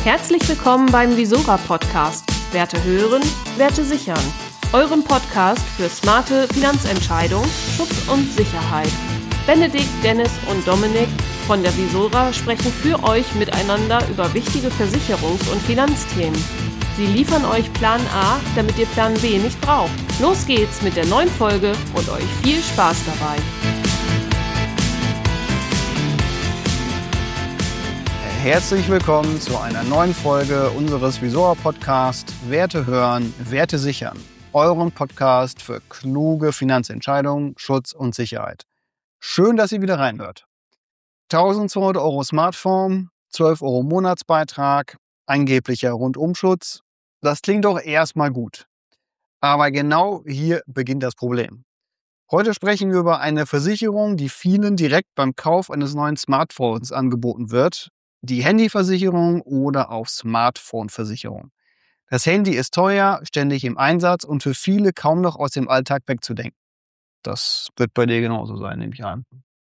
Herzlich willkommen beim Visora Podcast. Werte hören, Werte sichern. Eurem Podcast für smarte Finanzentscheidungen, Schutz und Sicherheit. Benedikt, Dennis und Dominik von der Visora sprechen für euch miteinander über wichtige Versicherungs- und Finanzthemen. Sie liefern euch Plan A, damit ihr Plan B nicht braucht. Los geht's mit der neuen Folge und euch viel Spaß dabei. Herzlich willkommen zu einer neuen Folge unseres Visora Podcast Werte hören, Werte sichern. Euren Podcast für kluge Finanzentscheidungen, Schutz und Sicherheit. Schön, dass ihr wieder reinhört. 1.200 Euro Smartphone, 12 Euro Monatsbeitrag, angeblicher Rundumschutz. Das klingt doch erstmal gut. Aber genau hier beginnt das Problem. Heute sprechen wir über eine Versicherung, die vielen direkt beim Kauf eines neuen Smartphones angeboten wird. Die Handyversicherung oder auch Smartphone-Versicherung. Das Handy ist teuer, ständig im Einsatz und für viele kaum noch aus dem Alltag wegzudenken. Das wird bei dir genauso sein, nehme ich an.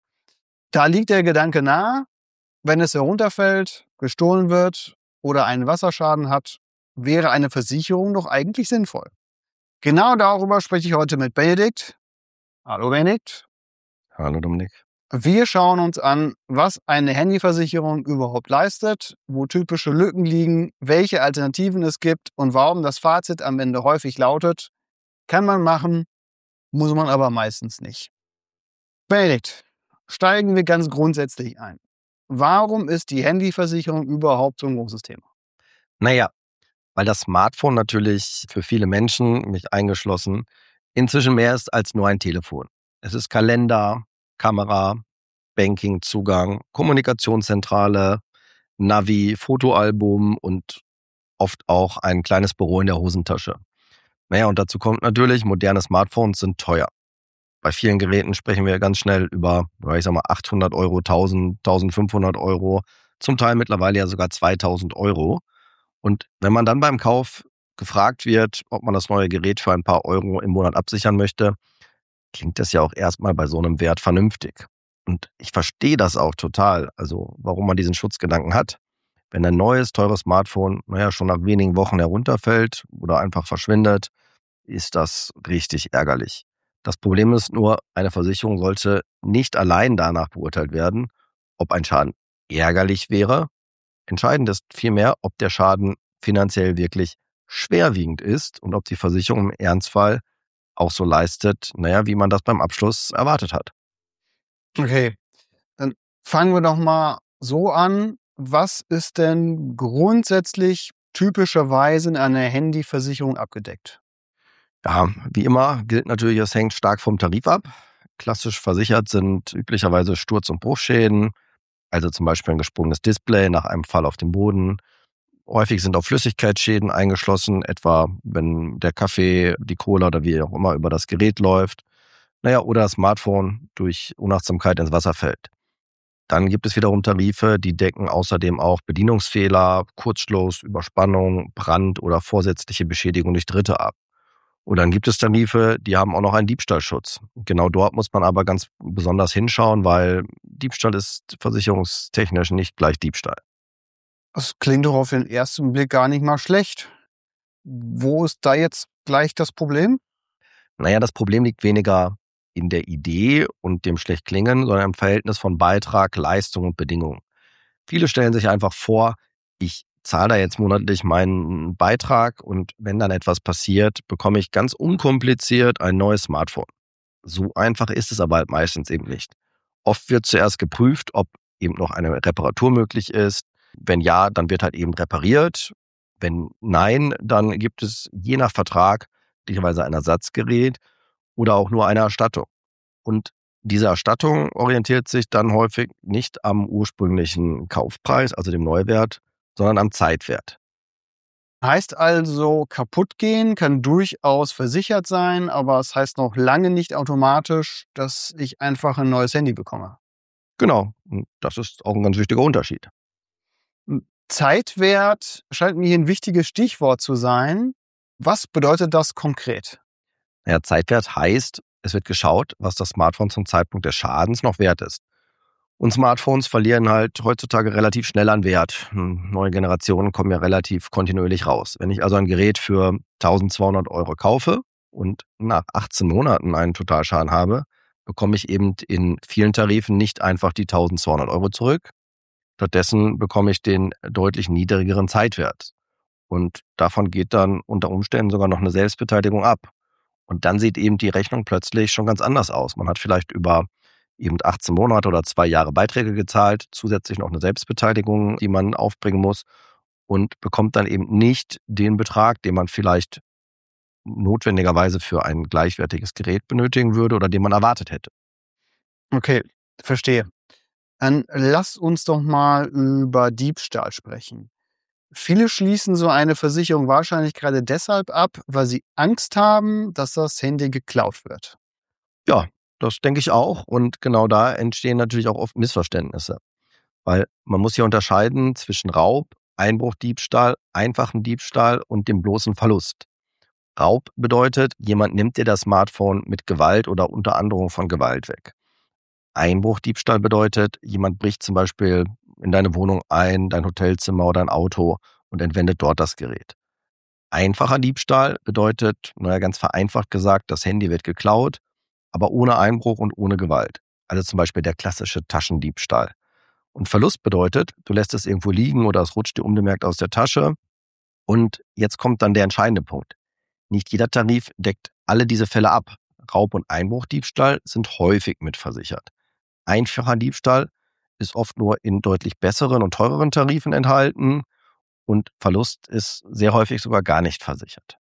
Da liegt der Gedanke nahe, wenn es herunterfällt, gestohlen wird oder einen Wasserschaden hat, wäre eine Versicherung doch eigentlich sinnvoll. Genau darüber spreche ich heute mit Benedikt. Hallo Benedikt. Hallo Dominik. Wir schauen uns an, was eine Handyversicherung überhaupt leistet, wo typische Lücken liegen, welche Alternativen es gibt und warum das Fazit am Ende häufig lautet, kann man machen, muss man aber meistens nicht. Benedikt, steigen wir ganz grundsätzlich ein. Warum ist die Handyversicherung überhaupt so ein großes Thema? Naja, weil das Smartphone natürlich für viele Menschen, mich eingeschlossen, inzwischen mehr ist als nur ein Telefon. Es ist Kalender, Kamera, Banking-Zugang, Kommunikationszentrale, Navi, Fotoalbum und oft auch ein kleines Büro in der Hosentasche. Naja, und dazu kommt natürlich, moderne Smartphones sind teuer. Bei vielen Geräten sprechen wir ganz schnell über, ich sag mal, 800 Euro, 1000, 1500 Euro, zum Teil mittlerweile ja sogar 2000 Euro. Und wenn man dann beim Kauf gefragt wird, ob man das neue Gerät für ein paar Euro im Monat absichern möchte, klingt das ja auch erstmal bei so einem Wert vernünftig. Und ich verstehe das auch total, also warum man diesen Schutzgedanken hat. Wenn ein neues, teures Smartphone, schon nach wenigen Wochen herunterfällt oder einfach verschwindet, ist das richtig ärgerlich. Das Problem ist nur, eine Versicherung sollte nicht allein danach beurteilt werden, ob ein Schaden ärgerlich wäre. Entscheidend ist vielmehr, ob der Schaden finanziell wirklich schwerwiegend ist und ob die Versicherung im Ernstfall auch so leistet, wie man das beim Abschluss erwartet hat. Okay, dann fangen wir doch mal so an. Was ist denn grundsätzlich typischerweise in einer Handyversicherung abgedeckt? Ja, wie immer gilt natürlich, es hängt stark vom Tarif ab. Klassisch versichert sind üblicherweise Sturz- und Bruchschäden, also zum Beispiel ein gesprungenes Display nach einem Fall auf dem Boden. Häufig sind auch Flüssigkeitsschäden eingeschlossen, etwa wenn der Kaffee, die Cola oder wie auch immer über das Gerät läuft. Oder das Smartphone durch Unachtsamkeit ins Wasser fällt. Dann gibt es wiederum Tarife, die decken außerdem auch Bedienungsfehler, Kurzschluss, Überspannung, Brand oder vorsätzliche Beschädigung durch Dritte ab. Und dann gibt es Tarife, die haben auch noch einen Diebstahlschutz. Genau dort muss man aber ganz besonders hinschauen, weil Diebstahl ist versicherungstechnisch nicht gleich Diebstahl. Das klingt doch auf den ersten Blick gar nicht mal schlecht. Wo ist da jetzt gleich das Problem? Das Problem liegt weniger in der Idee und dem schlecht klingen, sondern im Verhältnis von Beitrag, Leistung und Bedingungen. Viele stellen sich einfach vor, ich zahle da jetzt monatlich meinen Beitrag und wenn dann etwas passiert, bekomme ich ganz unkompliziert ein neues Smartphone. So einfach ist es aber halt meistens eben nicht. Oft wird zuerst geprüft, ob eben noch eine Reparatur möglich ist. Wenn ja, dann wird halt eben repariert. Wenn nein, dann gibt es je nach Vertrag möglicherweise ein Ersatzgerät oder auch nur eine Erstattung. Und diese Erstattung orientiert sich dann häufig nicht am ursprünglichen Kaufpreis, also dem Neuwert, sondern am Zeitwert. Heißt also, kaputt gehen kann durchaus versichert sein, aber es heißt noch lange nicht automatisch, dass ich einfach ein neues Handy bekomme. Genau, und das ist auch ein ganz wichtiger Unterschied. Zeitwert scheint mir hier ein wichtiges Stichwort zu sein. Was bedeutet das konkret? Zeitwert heißt, es wird geschaut, was das Smartphone zum Zeitpunkt des Schadens noch wert ist. Und Smartphones verlieren halt heutzutage relativ schnell an Wert. Neue Generationen kommen ja relativ kontinuierlich raus. Wenn ich also ein Gerät für 1.200 € kaufe und nach 18 Monaten einen Totalschaden habe, bekomme ich eben in vielen Tarifen nicht einfach die 1.200 € zurück. Stattdessen bekomme ich den deutlich niedrigeren Zeitwert. Und davon geht dann unter Umständen sogar noch eine Selbstbeteiligung ab. Und dann sieht eben die Rechnung plötzlich schon ganz anders aus. Man hat vielleicht über eben 18 Monate oder 2 Jahre Beiträge gezahlt, zusätzlich noch eine Selbstbeteiligung, die man aufbringen muss und bekommt dann eben nicht den Betrag, den man vielleicht notwendigerweise für ein gleichwertiges Gerät benötigen würde oder den man erwartet hätte. Okay, verstehe. Dann lass uns doch mal über Diebstahl sprechen. Viele schließen so eine Versicherung wahrscheinlich gerade deshalb ab, weil sie Angst haben, dass das Handy geklaut wird. Ja, das denke ich auch. Und genau da entstehen natürlich auch oft Missverständnisse. Weil man muss hier unterscheiden zwischen Raub, Einbruchdiebstahl, einfachem Diebstahl und dem bloßen Verlust. Raub bedeutet, jemand nimmt dir das Smartphone mit Gewalt oder unter Androhung von Gewalt weg. Einbruchdiebstahl bedeutet, jemand bricht zum Beispiel in deine Wohnung ein, dein Hotelzimmer oder ein Auto und entwendet dort das Gerät. Einfacher Diebstahl bedeutet, ganz vereinfacht gesagt, das Handy wird geklaut, aber ohne Einbruch und ohne Gewalt. Also zum Beispiel der klassische Taschendiebstahl. Und Verlust bedeutet, du lässt es irgendwo liegen oder es rutscht dir unbemerkt aus der Tasche. Und jetzt kommt dann der entscheidende Punkt. Nicht jeder Tarif deckt alle diese Fälle ab. Raub- und Einbruchdiebstahl sind häufig mitversichert. Einfacher Diebstahl ist oft nur in deutlich besseren und teureren Tarifen enthalten und Verlust ist sehr häufig sogar gar nicht versichert.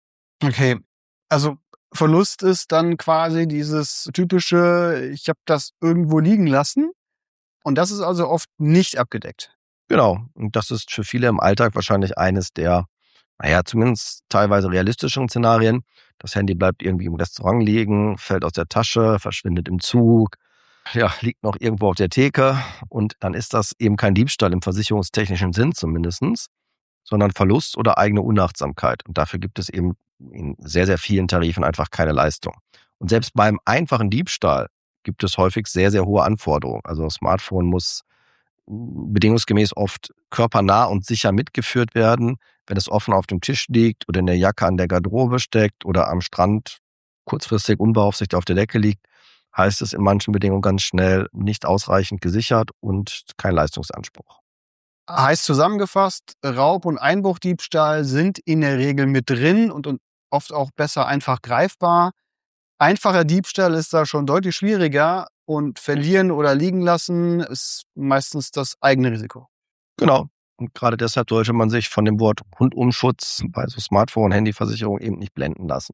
Okay, also Verlust ist dann quasi dieses typische, ich habe das irgendwo liegen lassen und das ist also oft nicht abgedeckt. Genau, und das ist für viele im Alltag wahrscheinlich eines der, zumindest teilweise realistischeren Szenarien. Das Handy bleibt irgendwie im Restaurant liegen, fällt aus der Tasche, verschwindet im Zug, liegt noch irgendwo auf der Theke und dann ist das eben kein Diebstahl im versicherungstechnischen Sinn zumindest, sondern Verlust oder eigene Unachtsamkeit. Und dafür gibt es eben in sehr, sehr vielen Tarifen einfach keine Leistung. Und selbst beim einfachen Diebstahl gibt es häufig sehr, sehr hohe Anforderungen. Also das Smartphone muss bedingungsgemäß oft körpernah und sicher mitgeführt werden. Wenn es offen auf dem Tisch liegt oder in der Jacke an der Garderobe steckt oder am Strand kurzfristig unbeaufsichtigt auf der Decke liegt, heißt es in manchen Bedingungen ganz schnell nicht ausreichend gesichert und kein Leistungsanspruch. Heißt zusammengefasst, Raub- und Einbruchdiebstahl sind in der Regel mit drin und oft auch besser einfach greifbar. Einfacher Diebstahl ist da schon deutlich schwieriger und verlieren oder liegen lassen ist meistens das eigene Risiko. Genau. Und gerade deshalb sollte man sich von dem Wort Rundumschutz bei so Smartphone- und Handyversicherung eben nicht blenden lassen.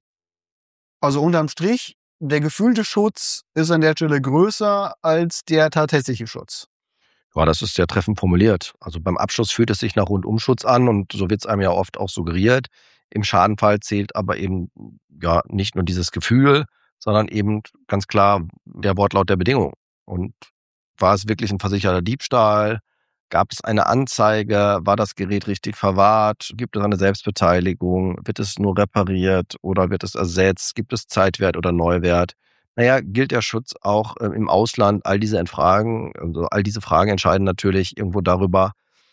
Also unterm Strich, der gefühlte Schutz ist an der Stelle größer als der tatsächliche Schutz. Ja, das ist sehr treffend formuliert. Also beim Abschluss fühlt es sich nach Rundumschutz an und so wird es einem ja oft auch suggeriert. Im Schadenfall zählt aber eben nicht nur dieses Gefühl, sondern eben ganz klar der Wortlaut der Bedingung. Und war es wirklich ein versicherter Diebstahl? Gab es eine Anzeige? War das Gerät richtig verwahrt? Gibt es eine Selbstbeteiligung? Wird es nur repariert oder wird es ersetzt? Gibt es Zeitwert oder Neuwert? Gilt der Schutz auch im Ausland? All diese Fragen entscheiden natürlich irgendwo darüber,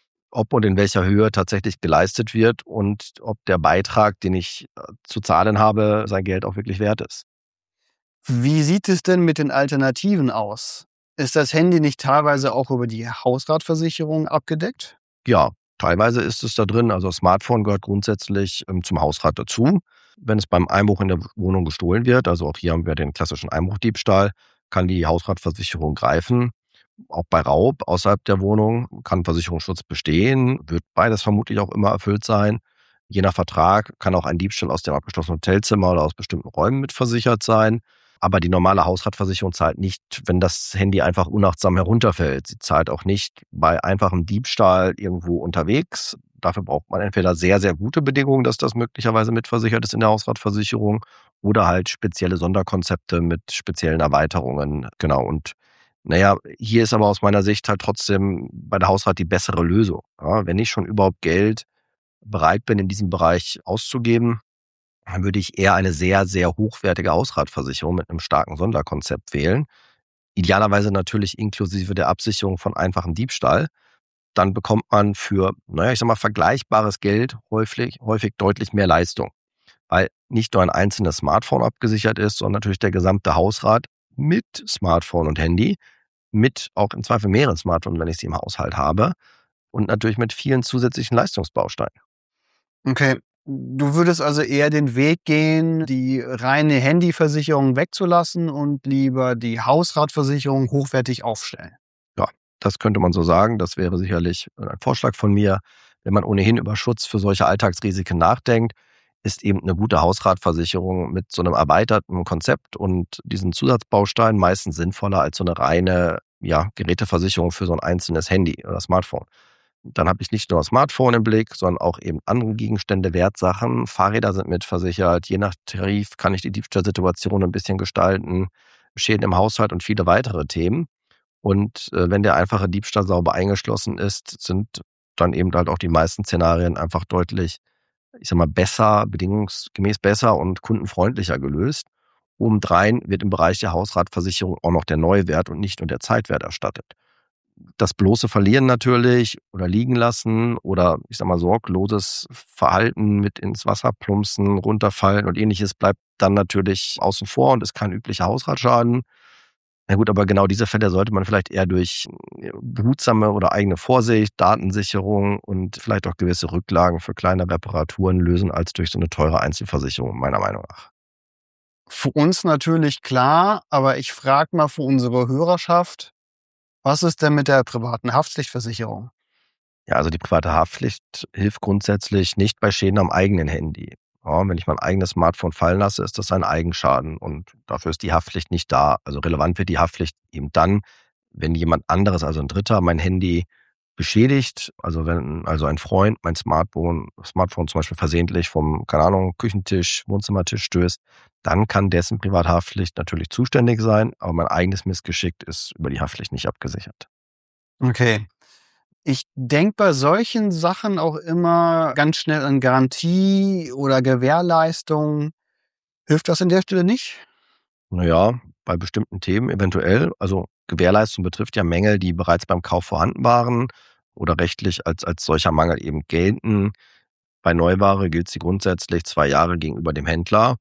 ob und in welcher Höhe tatsächlich geleistet wird und ob der Beitrag, den ich zu zahlen habe, sein Geld auch wirklich wert ist. Wie sieht es denn mit den Alternativen aus? Ist das Handy nicht teilweise auch über die Hausratversicherung abgedeckt? Ja, teilweise ist es da drin. Also das Smartphone gehört grundsätzlich zum Hausrat dazu. Wenn es beim Einbruch in der Wohnung gestohlen wird, also auch hier haben wir den klassischen Einbruchdiebstahl, kann die Hausratversicherung greifen. Auch bei Raub außerhalb der Wohnung kann Versicherungsschutz bestehen, wird beides vermutlich auch immer erfüllt sein. Je nach Vertrag kann auch ein Diebstahl aus dem abgeschlossenen Hotelzimmer oder aus bestimmten Räumen mitversichert sein. Aber die normale Hausratversicherung zahlt nicht, wenn das Handy einfach unachtsam herunterfällt. Sie zahlt auch nicht bei einfachem Diebstahl irgendwo unterwegs. Dafür braucht man entweder sehr, sehr gute Bedingungen, dass das möglicherweise mitversichert ist in der Hausratversicherung oder halt spezielle Sonderkonzepte mit speziellen Erweiterungen. Genau. Und hier ist aber aus meiner Sicht halt trotzdem bei der Hausrat die bessere Lösung. Ja, wenn ich schon überhaupt Geld bereit bin, in diesem Bereich auszugeben, dann würde ich eher eine sehr, sehr hochwertige Hausratversicherung mit einem starken Sonderkonzept wählen. Idealerweise natürlich inklusive der Absicherung von einfachem Diebstahl. Dann bekommt man für, vergleichbares Geld häufig deutlich mehr Leistung. Weil nicht nur ein einzelnes Smartphone abgesichert ist, sondern natürlich der gesamte Hausrat mit Smartphone und Handy, mit auch im Zweifel mehreren Smartphones, wenn ich sie im Haushalt habe, und natürlich mit vielen zusätzlichen Leistungsbausteinen. Okay, du würdest also eher den Weg gehen, die reine Handyversicherung wegzulassen und lieber die Hausratversicherung hochwertig aufstellen. Ja, das könnte man so sagen. Das wäre sicherlich ein Vorschlag von mir. Wenn man ohnehin über Schutz für solche Alltagsrisiken nachdenkt, ist eben eine gute Hausratversicherung mit so einem erweiterten Konzept und diesen Zusatzbausteinen meistens sinnvoller als so eine reine Geräteversicherung für so ein einzelnes Handy oder Smartphone. Dann habe ich nicht nur das Smartphone im Blick, sondern auch eben andere Gegenstände, Wertsachen. Fahrräder sind mitversichert. Je nach Tarif kann ich die Diebstahlsituation ein bisschen gestalten. Schäden im Haushalt und viele weitere Themen. Und wenn der einfache Diebstahl sauber eingeschlossen ist, sind dann eben halt auch die meisten Szenarien einfach deutlich, besser, bedingungsgemäß besser und kundenfreundlicher gelöst. Obendrein wird im Bereich der Hausratversicherung auch noch der Neuwert und nicht nur der Zeitwert erstattet. Das bloße Verlieren natürlich oder liegen lassen oder sorgloses Verhalten mit ins Wasser plumpsen, runterfallen und ähnliches bleibt dann natürlich außen vor und ist kein üblicher Hausratschaden. Na gut, aber genau diese Fälle sollte man vielleicht eher durch behutsame oder eigene Vorsicht, Datensicherung und vielleicht auch gewisse Rücklagen für kleine Reparaturen lösen, als durch so eine teure Einzelversicherung, meiner Meinung nach. Für uns natürlich klar, aber ich frage mal für unsere Hörerschaft, was ist denn mit der privaten Haftpflichtversicherung? Ja, also die private Haftpflicht hilft grundsätzlich nicht bei Schäden am eigenen Handy. Ja, wenn ich mein eigenes Smartphone fallen lasse, ist das ein Eigenschaden und dafür ist die Haftpflicht nicht da. Also relevant wird die Haftpflicht eben dann, wenn jemand anderes, also ein Dritter, mein Handy beschädigt, also wenn ein Freund mein Smartphone zum Beispiel versehentlich vom, Küchentisch, Wohnzimmertisch stößt, dann kann dessen Privathaftpflicht natürlich zuständig sein, aber mein eigenes Missgeschick ist über die Haftpflicht nicht abgesichert. Okay. Ich denke bei solchen Sachen auch immer ganz schnell an Garantie oder Gewährleistung. Hilft das an der Stelle nicht? Naja, bei bestimmten Themen eventuell. Also Gewährleistung betrifft ja Mängel, die bereits beim Kauf vorhanden waren oder rechtlich als solcher Mangel eben gelten. Bei Neuware gilt sie grundsätzlich 2 Jahre gegenüber dem Händler.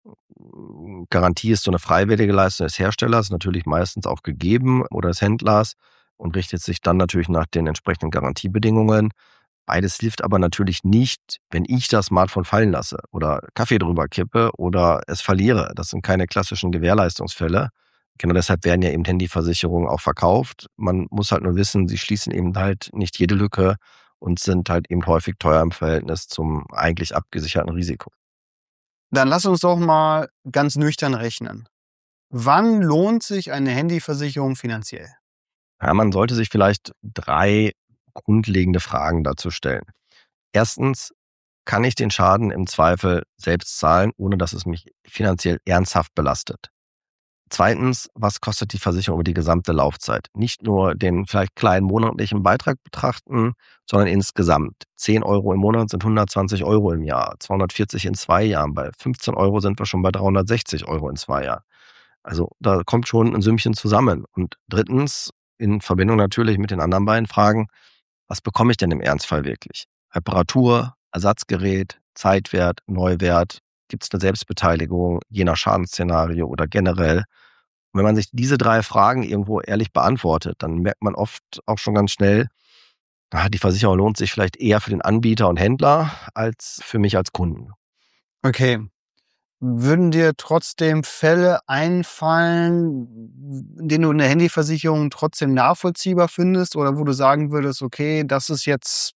Garantie ist so eine freiwillige Leistung des Herstellers, natürlich meistens auch gegeben oder des Händlers und richtet sich dann natürlich nach den entsprechenden Garantiebedingungen. Beides hilft aber natürlich nicht, wenn ich das Smartphone fallen lasse oder Kaffee drüber kippe oder es verliere. Das sind keine klassischen Gewährleistungsfälle. Genau deshalb werden ja eben Handyversicherungen auch verkauft. Man muss halt nur wissen, sie schließen eben halt nicht jede Lücke und sind halt eben häufig teuer im Verhältnis zum eigentlich abgesicherten Risiko. Dann lass uns doch mal ganz nüchtern rechnen. Wann lohnt sich eine Handyversicherung finanziell? Ja, man sollte sich vielleicht 3 grundlegende Fragen dazu stellen. Erstens, kann ich den Schaden im Zweifel selbst zahlen, ohne dass es mich finanziell ernsthaft belastet? Zweitens, was kostet die Versicherung über die gesamte Laufzeit? Nicht nur den vielleicht kleinen monatlichen Beitrag betrachten, sondern insgesamt. 10 Euro im Monat sind 120 Euro im Jahr, 240 in 2 Jahren. Bei 15 Euro sind wir schon bei 360 Euro in 2 Jahren. Also da kommt schon ein Sümmchen zusammen. Und drittens, in Verbindung natürlich mit den anderen beiden Fragen, was bekomme ich denn im Ernstfall wirklich? Reparatur, Ersatzgerät, Zeitwert, Neuwert, gibt es eine Selbstbeteiligung, je nach Schadensszenario oder generell? Und wenn man sich diese 3 Fragen irgendwo ehrlich beantwortet, dann merkt man oft auch schon ganz schnell, die Versicherung lohnt sich vielleicht eher für den Anbieter und Händler als für mich als Kunden. Okay. Würden dir trotzdem Fälle einfallen, in denen du eine Handyversicherung trotzdem nachvollziehbar findest oder wo du sagen würdest, okay, das ist jetzt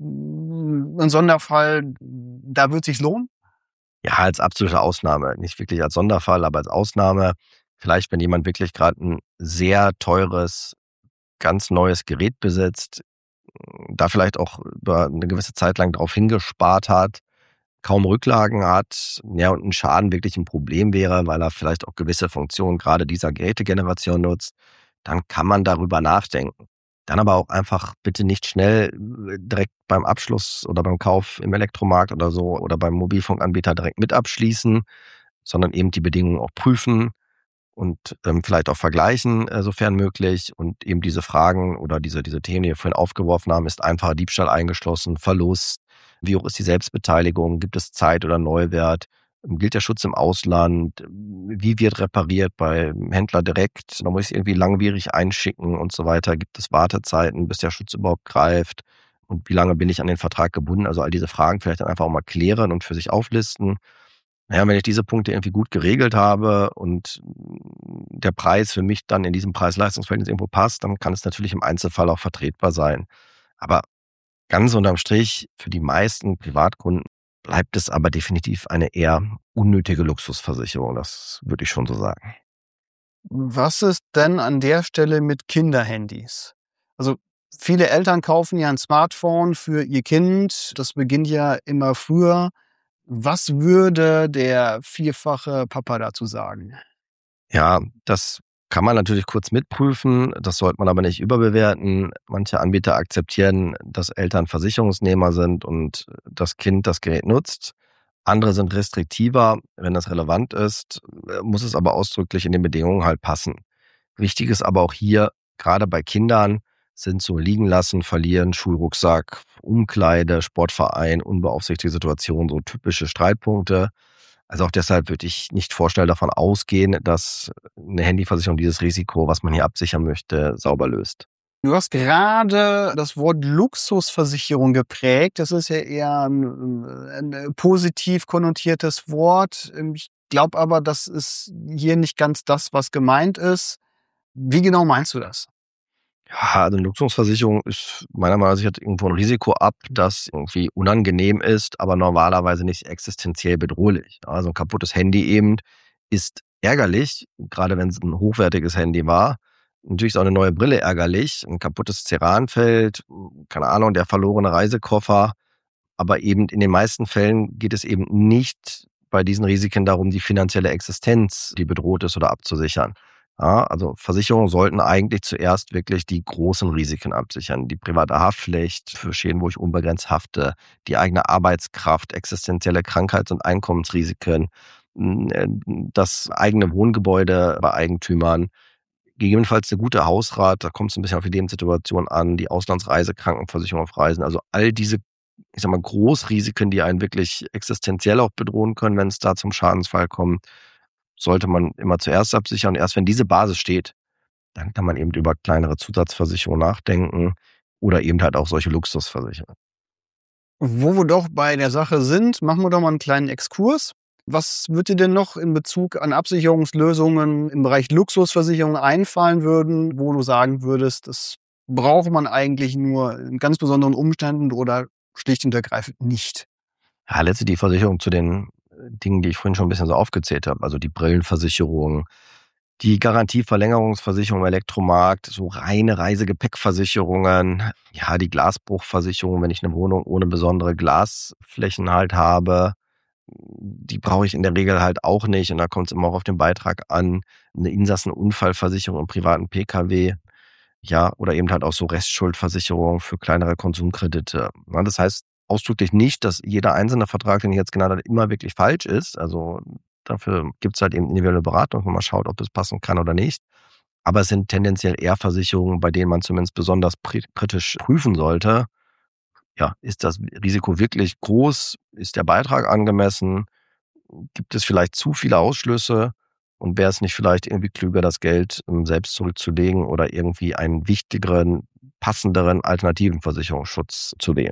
ein Sonderfall, da wird es sich lohnen? Ja, als absolute Ausnahme. Nicht wirklich als Sonderfall, aber als Ausnahme. Vielleicht, wenn jemand wirklich gerade ein sehr teures, ganz neues Gerät besitzt, da vielleicht auch über eine gewisse Zeit lang drauf hingespart hat, kaum Rücklagen hat, ja, und ein Schaden wirklich ein Problem wäre, weil er vielleicht auch gewisse Funktionen gerade dieser Gerätegeneration nutzt, dann kann man darüber nachdenken. Dann aber auch einfach bitte nicht schnell direkt beim Abschluss oder beim Kauf im Elektromarkt oder so oder beim Mobilfunkanbieter direkt mit abschließen, sondern eben die Bedingungen auch prüfen und vielleicht auch vergleichen, sofern möglich. Und eben diese Fragen oder diese Themen, die wir vorhin aufgeworfen haben, ist einfacher Diebstahl eingeschlossen, Verlust, wie hoch ist die Selbstbeteiligung, gibt es Zeit oder Neuwert, gilt der Schutz im Ausland, wie wird repariert beim Händler direkt, da muss ich es irgendwie langwierig einschicken und so weiter, gibt es Wartezeiten, bis der Schutz überhaupt greift und wie lange bin ich an den Vertrag gebunden, also all diese Fragen vielleicht dann einfach auch mal klären und für sich auflisten. Naja, wenn ich diese Punkte irgendwie gut geregelt habe und der Preis für mich dann in diesem Preis-Leistungs-Verhältnis irgendwo passt, dann kann es natürlich im Einzelfall auch vertretbar sein. Aber ganz unterm Strich, für die meisten Privatkunden bleibt es aber definitiv eine eher unnötige Luxusversicherung. Das würde ich schon so sagen. Was ist denn an der Stelle mit Kinderhandys? Also viele Eltern kaufen ja ein Smartphone für ihr Kind. Das beginnt ja immer früher. Was würde der vierfache Papa dazu sagen? Ja, das kann man natürlich kurz mitprüfen. Das sollte man aber nicht überbewerten. Manche Anbieter akzeptieren, dass Eltern Versicherungsnehmer sind und das Kind das Gerät nutzt. Andere sind restriktiver. Wenn das relevant ist, muss es aber ausdrücklich in den Bedingungen halt passen. Wichtig ist aber auch hier, gerade bei Kindern, sind so liegen lassen, verlieren, Schulrucksack, Umkleide, Sportverein, unbeaufsichtigte Situation, so typische Streitpunkte. Also auch deshalb würde ich nicht vorschnell davon ausgehen, dass eine Handyversicherung dieses Risiko, was man hier absichern möchte, sauber löst. Du hast gerade das Wort Luxusversicherung geprägt. Das ist ja eher ein positiv konnotiertes Wort. Ich glaube aber, das ist hier nicht ganz das, was gemeint ist. Wie genau meinst du das? Ja, also eine Luxusversicherung ist meiner Meinung nach sichert irgendwo ein Risiko ab, das irgendwie unangenehm ist, aber normalerweise nicht existenziell bedrohlich. Also ein kaputtes Handy eben ist ärgerlich, gerade wenn es ein hochwertiges Handy war. Natürlich ist auch eine neue Brille ärgerlich, ein kaputtes Ceranfeld, keine Ahnung, der verlorene Reisekoffer. Aber eben in den meisten Fällen geht es eben nicht bei diesen Risiken darum, die finanzielle Existenz, die bedroht ist, oder abzusichern. Ja, also Versicherungen sollten eigentlich zuerst wirklich die großen Risiken absichern. Die private Haftpflicht für Schäden, wo ich unbegrenzt hafte, die eigene Arbeitskraft, existenzielle Krankheits- und Einkommensrisiken, das eigene Wohngebäude bei Eigentümern, gegebenenfalls eine gute Hausrat, da kommt es ein bisschen auf die Lebenssituation an, die Auslandsreise, Krankenversicherung auf Reisen, also all diese, ich sag mal, Großrisiken, die einen wirklich existenziell auch bedrohen können, wenn es da zum Schadensfall kommt, sollte man immer zuerst absichern. Erst wenn diese Basis steht, dann kann man eben über kleinere Zusatzversicherungen nachdenken oder eben halt auch solche Luxusversicherungen. Wo wir doch bei der Sache sind, machen wir doch mal einen kleinen Exkurs. Was wird dir denn noch in Bezug an Absicherungslösungen im Bereich Luxusversicherung einfallen würden, wo du sagen würdest, das braucht man eigentlich nur in ganz besonderen Umständen oder schlicht und ergreifend nicht? Ja, letztlich die Versicherung zu den Dingen, die ich vorhin schon ein bisschen so aufgezählt habe, also die Brillenversicherung, die Garantieverlängerungsversicherung im Elektromarkt, so reine Reisegepäckversicherungen, ja, die Glasbruchversicherung, wenn ich eine Wohnung ohne besondere Glasflächen halt habe, die brauche ich in der Regel halt auch nicht und da kommt es immer auch auf den Beitrag an. Eine Insassenunfallversicherung im privaten Pkw, ja, oder eben halt auch so Restschuldversicherung für kleinere Konsumkredite. Ja, das heißt ausdrücklich nicht, dass jeder einzelne Vertrag, den ich jetzt genannt habe, immer wirklich falsch ist. Also dafür gibt es halt eben individuelle Beratung, wo man schaut, ob es passen kann oder nicht. Aber es sind tendenziell eher Versicherungen, bei denen man zumindest besonders kritisch prüfen sollte. Ja, ist das Risiko wirklich groß? Ist der Beitrag angemessen? Gibt es vielleicht zu viele Ausschlüsse? Und wäre es nicht vielleicht irgendwie klüger, das Geld selbst zurückzulegen oder irgendwie einen wichtigeren, passenderen alternativen Versicherungsschutz zu wählen?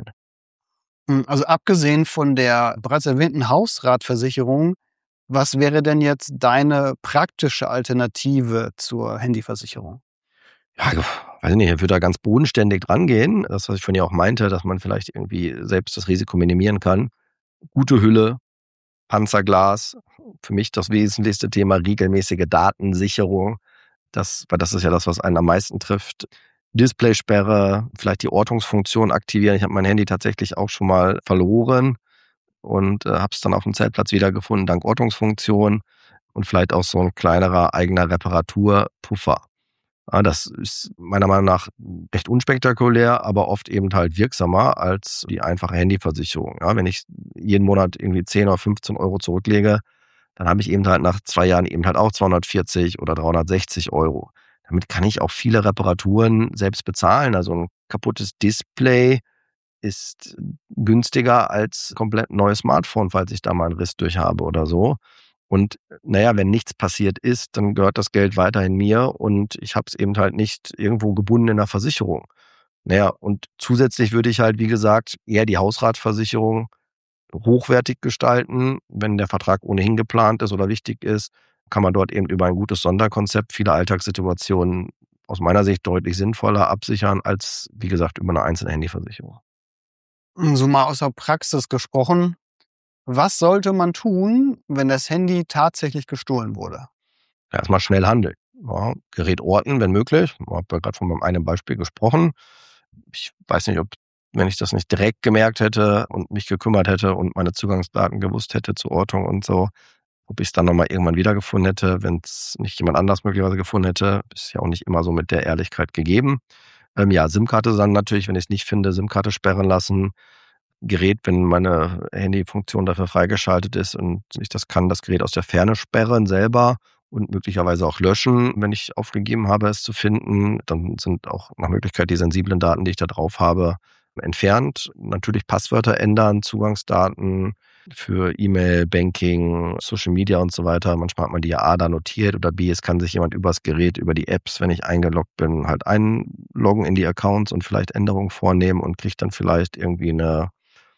Also abgesehen von der bereits erwähnten Hausratversicherung, was wäre denn jetzt deine praktische Alternative zur Handyversicherung? Ja, weiß ich nicht, ich würde da ganz bodenständig rangehen. Das, was ich von dir auch meinte, dass man vielleicht irgendwie selbst das Risiko minimieren kann. Gute Hülle, Panzerglas, für mich das wesentlichste Thema, regelmäßige Datensicherung. Weil das ist ja das, was einen am meisten trifft. Displaysperre, vielleicht die Ortungsfunktion aktivieren. Ich habe mein Handy tatsächlich auch schon mal verloren und habe es dann auf dem Zeltplatz wiedergefunden, dank Ortungsfunktion und vielleicht auch so ein kleinerer eigener Reparaturpuffer. Ja, das ist meiner Meinung nach recht unspektakulär, aber oft eben halt wirksamer als die einfache Handyversicherung. Ja, wenn ich jeden Monat irgendwie 10 oder 15 € zurücklege, dann habe ich eben halt nach 2 Jahren eben halt auch 240 oder 360 Euro. Damit kann ich auch viele Reparaturen selbst bezahlen. Also ein kaputtes Display ist günstiger als komplett neues Smartphone, falls ich da mal einen Riss durch habe oder so. Und naja, wenn nichts passiert ist, dann gehört das Geld weiterhin mir und ich habe es eben halt nicht irgendwo gebunden in der Versicherung. Naja, und zusätzlich würde ich halt, wie gesagt, eher die Hausratversicherung hochwertig gestalten. Wenn der Vertrag ohnehin geplant ist oder wichtig ist, kann man dort eben über ein gutes Sonderkonzept viele Alltagssituationen aus meiner Sicht deutlich sinnvoller absichern als, wie gesagt, über eine einzelne Handyversicherung. So mal aus der Praxis gesprochen, was sollte man tun, wenn das Handy tatsächlich gestohlen wurde? Ja, erstmal schnell handeln. Ja, Gerät orten, wenn möglich. Ich habe ja gerade von meinem einen Beispiel gesprochen. Ich weiß nicht, ob, wenn ich das nicht direkt gemerkt hätte und mich gekümmert hätte und meine Zugangsdaten gewusst hätte zur Ortung und so, ob ich es dann nochmal irgendwann wiedergefunden hätte, wenn es nicht jemand anders möglicherweise gefunden hätte. Ist ja auch nicht immer so mit der Ehrlichkeit gegeben. Ja, SIM-Karte dann natürlich, wenn ich es nicht finde, SIM-Karte sperren lassen. Gerät, wenn meine Handyfunktion dafür freigeschaltet ist und ich das kann, das Gerät aus der Ferne sperren selber und möglicherweise auch löschen, wenn ich aufgegeben habe, es zu finden. Dann sind auch nach Möglichkeit die sensiblen Daten, die ich da drauf habe, entfernt. Natürlich Passwörter ändern, Zugangsdaten für E-Mail, Banking, Social Media und so weiter. Manchmal hat man die ja A da notiert oder B, es kann sich jemand übers Gerät, über die Apps, wenn ich eingeloggt bin, halt einloggen in die Accounts und vielleicht Änderungen vornehmen und kriegt dann vielleicht irgendwie eine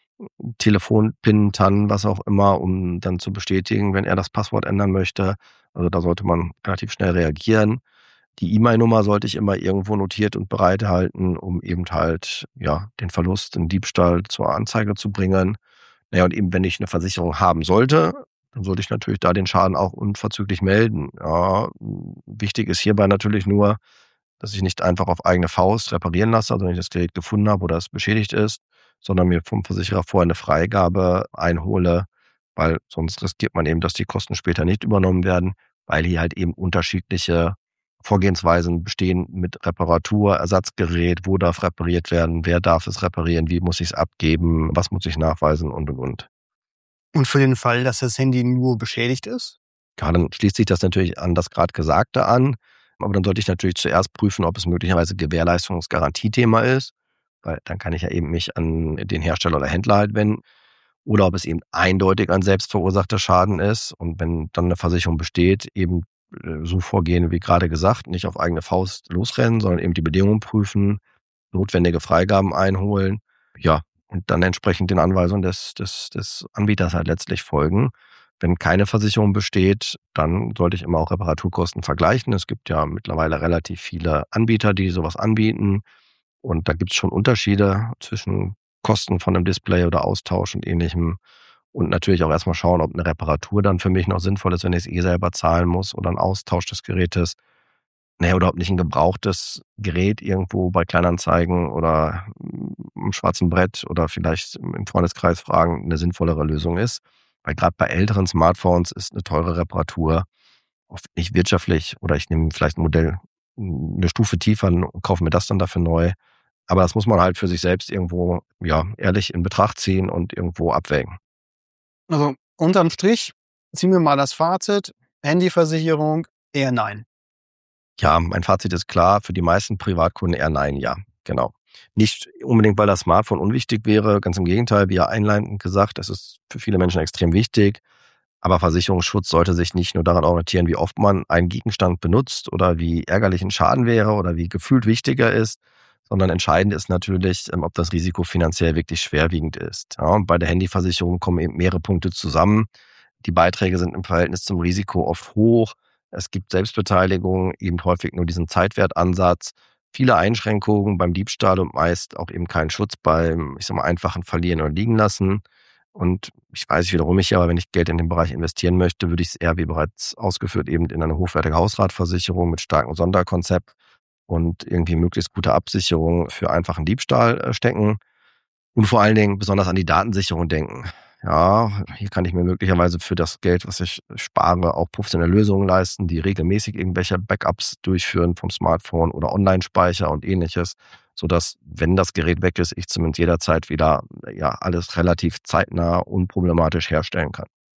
Telefon-PIN, TAN, was auch immer, um dann zu bestätigen, wenn er das Passwort ändern möchte. Also da sollte man relativ schnell reagieren. Die E-Mail-Nummer sollte ich immer irgendwo notiert und bereithalten, um eben halt den Verlust, den Diebstahl zur Anzeige zu bringen. Naja, und eben wenn ich eine Versicherung haben sollte, dann sollte ich natürlich da den Schaden auch unverzüglich melden. Ja, wichtig ist hierbei natürlich nur, dass ich nicht einfach auf eigene Faust reparieren lasse, also wenn ich das Gerät gefunden habe oder es beschädigt ist, sondern mir vom Versicherer vorher eine Freigabe einhole, weil sonst riskiert man eben, dass die Kosten später nicht übernommen werden, weil hier halt eben unterschiedliche Vorgehensweisen bestehen mit Reparatur, Ersatzgerät, wo darf repariert werden, wer darf es reparieren, wie muss ich es abgeben, was muss ich nachweisen und. Und für den Fall, dass das Handy nur beschädigt ist? Ja, dann schließt sich das natürlich an das gerade Gesagte an. Aber dann sollte ich natürlich zuerst prüfen, ob es möglicherweise Gewährleistungsgarantiethema ist, weil dann kann ich ja eben mich an den Hersteller oder Händler halt wenden. Oder ob es eben eindeutig ein selbstverursachter Schaden ist. Und wenn dann eine Versicherung besteht, eben so vorgehen, wie gerade gesagt, nicht auf eigene Faust losrennen, sondern eben die Bedingungen prüfen, notwendige Freigaben einholen. Ja, und dann entsprechend den Anweisungen des Anbieters halt letztlich folgen. Wenn keine Versicherung besteht, dann sollte ich immer auch Reparaturkosten vergleichen. Es gibt ja mittlerweile relativ viele Anbieter, die sowas anbieten. Und da gibt es schon Unterschiede zwischen Kosten von einem Display oder Austausch und Ähnlichem. Und natürlich auch erstmal schauen, ob eine Reparatur dann für mich noch sinnvoll ist, wenn ich es selber zahlen muss oder ein Austausch des Gerätes. Naja, oder ob nicht ein gebrauchtes Gerät irgendwo bei Kleinanzeigen oder im schwarzen Brett oder vielleicht im Freundeskreis fragen, eine sinnvollere Lösung ist. Weil gerade bei älteren Smartphones ist eine teure Reparatur oft nicht wirtschaftlich oder ich nehme vielleicht ein Modell eine Stufe tiefer und kaufe mir das dann dafür neu. Aber das muss man halt für sich selbst irgendwo ehrlich in Betracht ziehen und irgendwo abwägen. Also unterm Strich ziehen wir mal das Fazit. Handyversicherung eher nein. Ja, mein Fazit ist klar, für die meisten Privatkunden eher nein, ja, genau. Nicht unbedingt, weil das Smartphone unwichtig wäre, ganz im Gegenteil, wie ja einleitend gesagt, es ist für viele Menschen extrem wichtig. Aber Versicherungsschutz sollte sich nicht nur daran orientieren, wie oft man einen Gegenstand benutzt oder wie ärgerlich ein Schaden wäre oder wie gefühlt wichtiger ist, sondern entscheidend ist natürlich, ob das Risiko finanziell wirklich schwerwiegend ist. Ja, und bei der Handyversicherung kommen eben mehrere Punkte zusammen. Die Beiträge sind im Verhältnis zum Risiko oft hoch. Es gibt Selbstbeteiligung, eben häufig nur diesen Zeitwertansatz, viele Einschränkungen beim Diebstahl und meist auch eben keinen Schutz beim, einfachen Verlieren oder Liegen lassen. Und ich weiß, ich wiederhole mich hier, aber wenn ich Geld in den Bereich investieren möchte, würde ich es eher, wie bereits ausgeführt, eben in eine hochwertige Hausratversicherung mit starkem Sonderkonzept und irgendwie möglichst gute Absicherung für einfachen Diebstahl stecken. Und vor allen Dingen besonders an die Datensicherung denken. Ja, hier kann ich mir möglicherweise für das Geld, was ich spare, auch professionelle Lösungen leisten, die regelmäßig irgendwelche Backups durchführen vom Smartphone oder Online-Speicher und Ähnliches, sodass, wenn das Gerät weg ist, ich zumindest jederzeit wieder alles relativ zeitnah unproblematisch herstellen kann.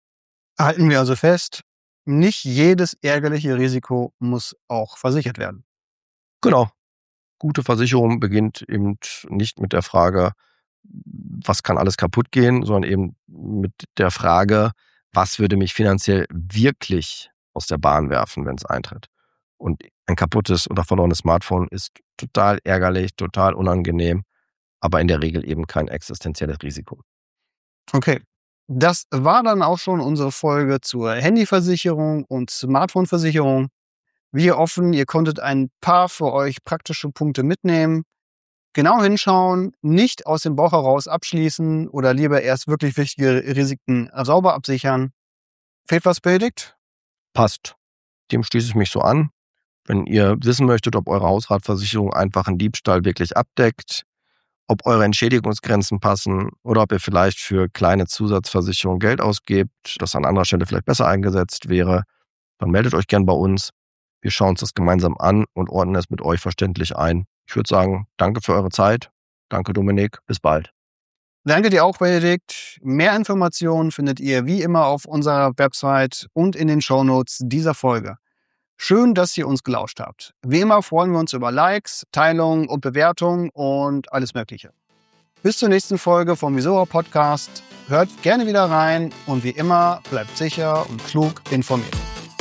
Halten wir also fest, nicht jedes ärgerliche Risiko muss auch versichert werden. Genau. Gute Versicherung beginnt eben nicht mit der Frage, was kann alles kaputt gehen, sondern eben mit der Frage, was würde mich finanziell wirklich aus der Bahn werfen, wenn es eintritt. Und ein kaputtes oder verlorenes Smartphone ist total ärgerlich, total unangenehm, aber in der Regel eben kein existenzielles Risiko. Okay, das war dann auch schon unsere Folge zur Handyversicherung und Smartphoneversicherung. Wir hoffen, ihr konntet ein paar für euch praktische Punkte mitnehmen. Genau hinschauen, nicht aus dem Bauch heraus abschließen oder lieber erst wirklich wichtige Risiken sauber absichern. Fehlt was, Benedikt? Passt. Dem schließe ich mich so an. Wenn ihr wissen möchtet, ob eure Hausratversicherung einfach einen Diebstahl wirklich abdeckt, ob eure Entschädigungsgrenzen passen oder ob ihr vielleicht für kleine Zusatzversicherungen Geld ausgebt, das an anderer Stelle vielleicht besser eingesetzt wäre, dann meldet euch gern bei uns. Wir schauen uns das gemeinsam an und ordnen es mit euch verständlich ein. Ich würde sagen, danke für eure Zeit. Danke, Dominik. Bis bald. Danke dir auch, Benedikt. Mehr Informationen findet ihr wie immer auf unserer Website und in den Shownotes dieser Folge. Schön, dass ihr uns gelauscht habt. Wie immer freuen wir uns über Likes, Teilungen und Bewertungen und alles Mögliche. Bis zur nächsten Folge vom Visora Podcast. Hört gerne wieder rein und wie immer bleibt sicher und klug informiert.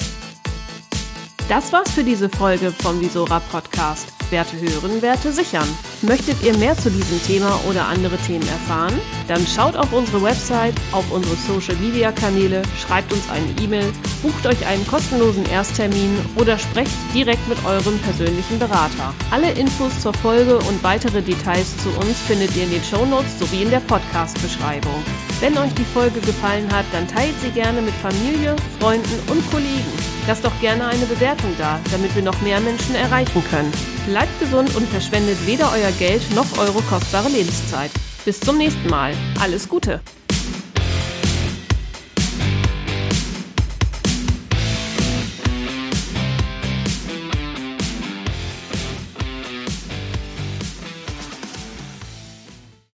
Das war's für diese Folge vom Visora Podcast. Werte hören, Werte sichern. Möchtet ihr mehr zu diesem Thema oder andere Themen erfahren? Dann schaut auf unsere Website, auf unsere Social-Media-Kanäle, schreibt uns eine E-Mail, bucht euch einen kostenlosen Ersttermin oder sprecht direkt mit eurem persönlichen Berater. Alle Infos zur Folge und weitere Details zu uns findet ihr in den Shownotes sowie in der Podcast-Beschreibung. Wenn euch die Folge gefallen hat, dann teilt sie gerne mit Familie, Freunden und Kollegen. Lasst doch gerne eine Bewertung da, damit wir noch mehr Menschen erreichen können. Bleibt gesund und verschwendet weder euer Geld noch eure kostbare Lebenszeit. Bis zum nächsten Mal. Alles Gute!